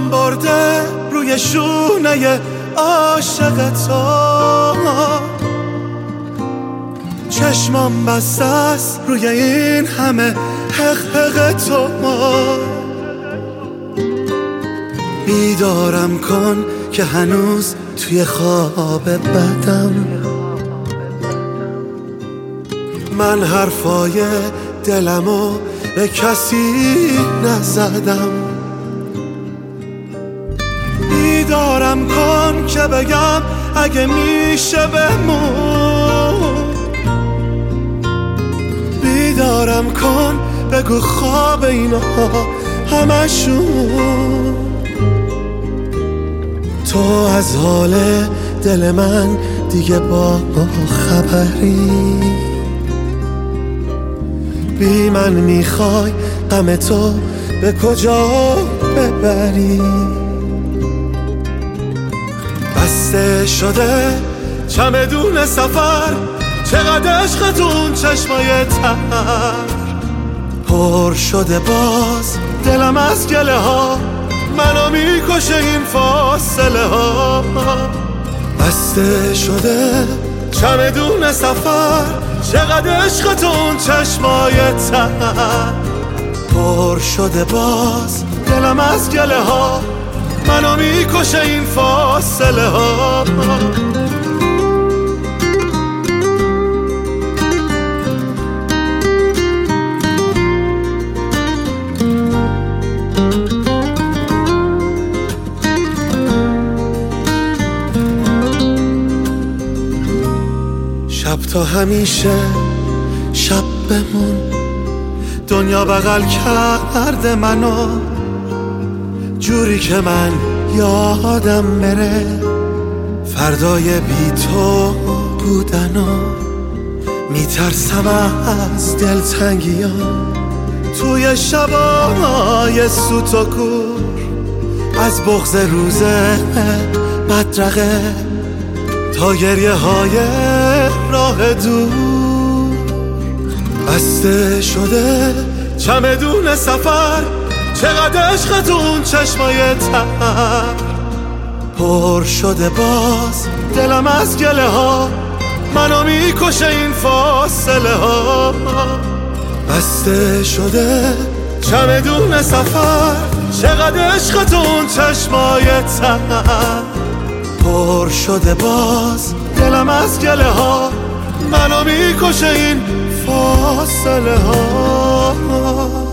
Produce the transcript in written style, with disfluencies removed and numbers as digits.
پام برده روی شونه عاشق تو، چشمام بسته است روی این همه حق تو. بیدارم کن که هنوز توی خواب بدم، من حرفای دلمو به کسی نزدم. بیدارم کن که بگم اگه میشه بمون، بیدارم کن بگو خواب اینها همشون. تو از حال دل من دیگه با خبری، بی من میخوای غم تو به کجا ببری. بسته شده چمدون سفر، چقدر عشقتون چشمای تر، پر شده باز دلم از گله ها، منو میکشه این فاصله ها. بسته شده چمدون سفر، چقدر عشقتون چشمای تر، پر شده باز دلم از گله ها، منو میکشه این فاصله ها. شب تا همیشه شب بمون، دنیا بغل کرده منو جوری که من یادم بره فردای بی تو بودنو. میترسم از دلتنگی‌ها توی شبای سوت و کور، از بغض روز بدرقه تا گریه های راه دور. بسته شده چمدون سفر، چقدر عشقتون چشمای تر، پر شده باز دلم از گله ها، منو میکشه این فاصله ها. بسته شده چمدون سفر، چقدر عشقتون چشمای تر، پر شده باز دلم از گله ها، منو میکشه این فاصله ها.